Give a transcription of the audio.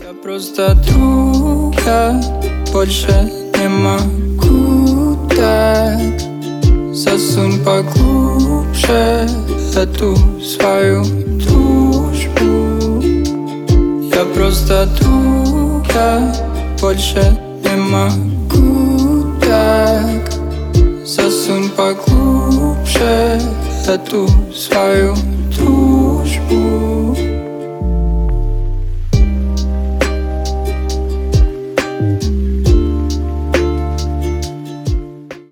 Я просто друг, я больше не могу так. Засунь поглубже эту свою дружбу. Я просто друг, я больше не могу так. Засунь поглубже эту свою дружбу.